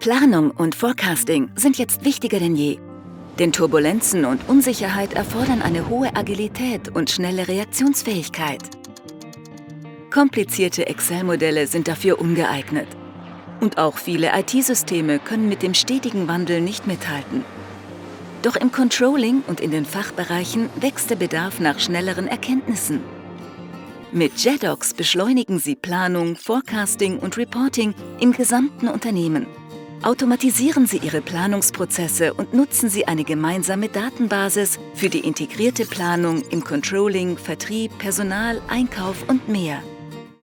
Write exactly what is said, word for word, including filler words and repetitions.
Planung und Forecasting sind jetzt wichtiger denn je. Denn Turbulenzen und Unsicherheit erfordern eine hohe Agilität und schnelle Reaktionsfähigkeit. Komplizierte Excel-Modelle sind dafür ungeeignet. Und auch viele I T-Systeme können mit dem stetigen Wandel nicht mithalten. Doch im Controlling und in den Fachbereichen wächst der Bedarf nach schnelleren Erkenntnissen. Mit Jedox beschleunigen Sie Planung, Forecasting und Reporting im gesamten Unternehmen. Automatisieren Sie Ihre Planungsprozesse und nutzen Sie eine gemeinsame Datenbasis für die integrierte Planung im Controlling, Vertrieb, Personal, Einkauf und mehr.